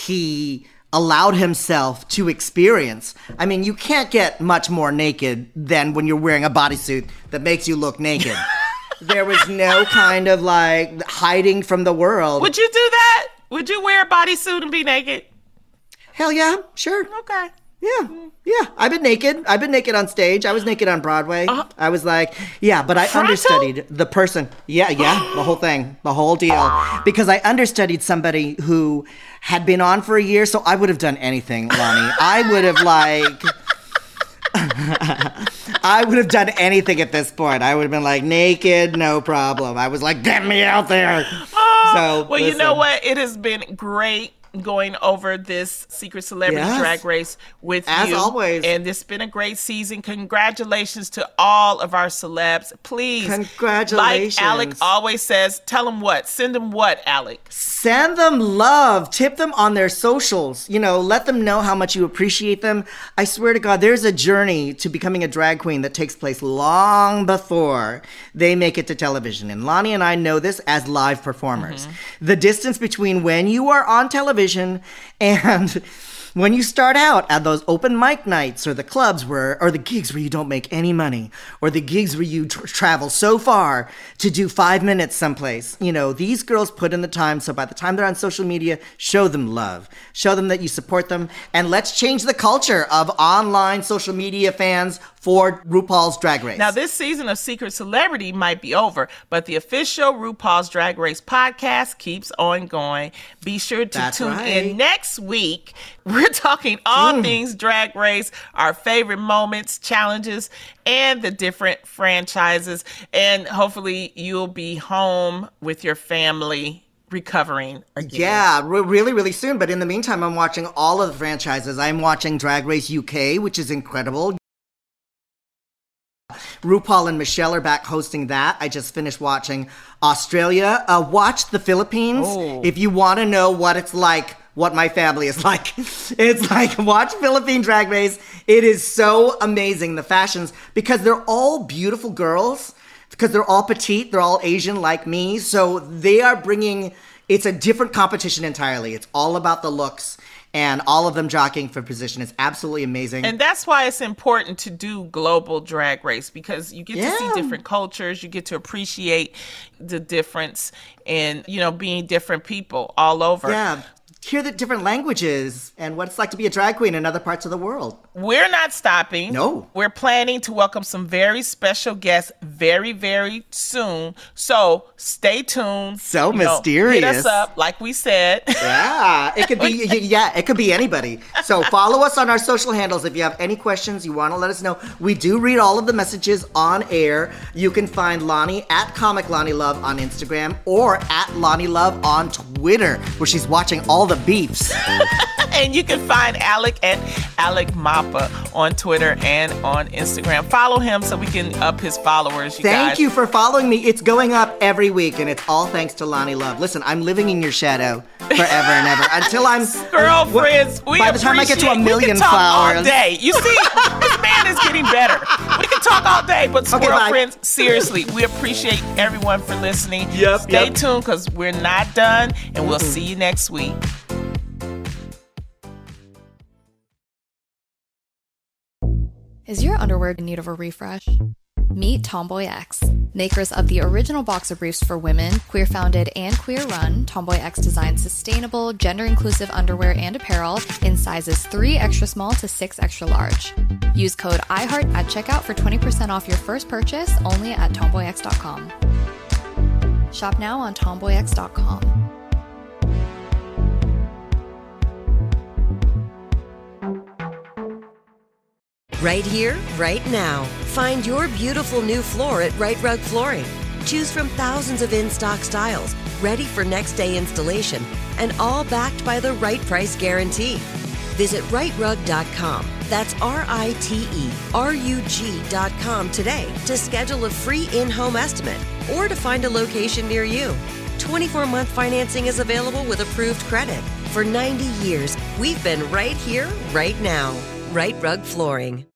he allowed himself to experience. I mean, you can't get much more naked than when you're wearing a bodysuit that makes you look naked. There was no kind of like hiding from the world. Would you do that? Would you wear a bodysuit and be naked? Hell yeah, sure. Okay. Yeah, yeah. I've been naked. I've been naked on stage. I was naked on Broadway. Uh, I was like, yeah, but I frontal? understudied the person. Yeah, yeah, the whole thing, the whole deal. Because I understudied somebody who had been on for a year, so I would have done anything, Lonnie. I would have like... I would have done anything at this point. I would have been like, naked, no problem. I was like, get me out there. Oh, so, well, listen. You know what? It has been great going over this Secret Celebrity yes. Drag Race with As you. As always. And it's been a great season. Congratulations to all of our celebs. Please. Congratulations. Like Alec always says, tell them what? Send them what, Alec? Send them love. Tip them on their socials. You know, let them know how much you appreciate them. I swear to God, there's a journey to becoming a drag queen that takes place long before they make it to television. And Lonnie and I know this as live performers. Mm-hmm. The distance between when you are on television and when you start out at those open mic nights or the clubs where, or the gigs where you don't make any money, or the gigs where you tra- travel so far to do five minutes someplace, you know, these girls put in the time. So by the time they're on social media, show them love, show them that you support them, and let's change the culture of online social media fans for RuPaul's Drag Race. Now, this season of Secret Celebrity might be over, but the official RuPaul's Drag Race podcast keeps on going. Be sure to That's tune right. in next week. We're talking all mm. things Drag Race, our favorite moments, challenges, and the different franchises. And hopefully you'll be home with your family recovering again. Yeah, re- really, really soon. But in the meantime, I'm watching all of the franchises. I'm watching Drag Race U K, which is incredible. RuPaul and Michelle are back hosting that. I just finished watching Australia. Uh, watch the Philippines oh. if you want to know what it's like, what my family is like. It's like, watch Philippine Drag Race. It is so amazing, the fashions, because they're all beautiful girls, because they're all petite, they're all Asian like me. So they are bringing, it's a different competition entirely. It's all about the looks. And all of them jockeying for position is absolutely amazing. And that's why it's important to do global Drag Race, because you get yeah. to see different cultures. You get to appreciate the difference in, you know, being different people all over. Yeah. Hear the different languages and what it's like to be a drag queen in other parts of the world. We're not stopping. No. We're planning to welcome some very special guests very, very soon. So stay tuned. So you know, mysterious. hit us up, like we said. Yeah, it could be. Yeah, it could be anybody. So follow us on our social handles if you have any questions. You want to let us know. We do read all of the messages on air. You can find Lonnie at Comic Lonnie Love on Instagram or at Lonnie Love on Twitter, where she's watching all the beefs. And you can find Alec at Alec Mappa on Twitter and on Instagram. Follow him so we can up his followers, you Thank guys. you for following me. It's going up every week, and it's all thanks to Lonnie Love. Listen, I'm living in your shadow forever and ever until I'm girlfriends. We by the time I get to a million we can talk flowers all day. You see, this man is getting better. We can talk all day, but squirrel okay, friends, seriously, we appreciate everyone for listening. Yep, Stay yep. tuned because we're not done, and we'll see you next week. Is your underwear in need of a refresh? Meet Tomboy X, makers of the original boxer briefs for women, queer-founded and queer-run. Tomboy X designs sustainable, gender-inclusive underwear and apparel in sizes three extra small to six extra large. Use code iHeart at checkout for twenty percent off your first purchase only at tomboy x dot com. Shop now on tomboy x dot com. Right here, right now. Find your beautiful new floor at Rite Rug Flooring. Choose from thousands of in-stock styles, ready for next day installation, and all backed by the right price guarantee. Visit rite rug dot com. That's R I T E R U G dot com today to schedule a free in-home estimate or to find a location near you. twenty-four month financing is available with approved credit. For ninety years, we've been right here, right now. Rite Rug Flooring.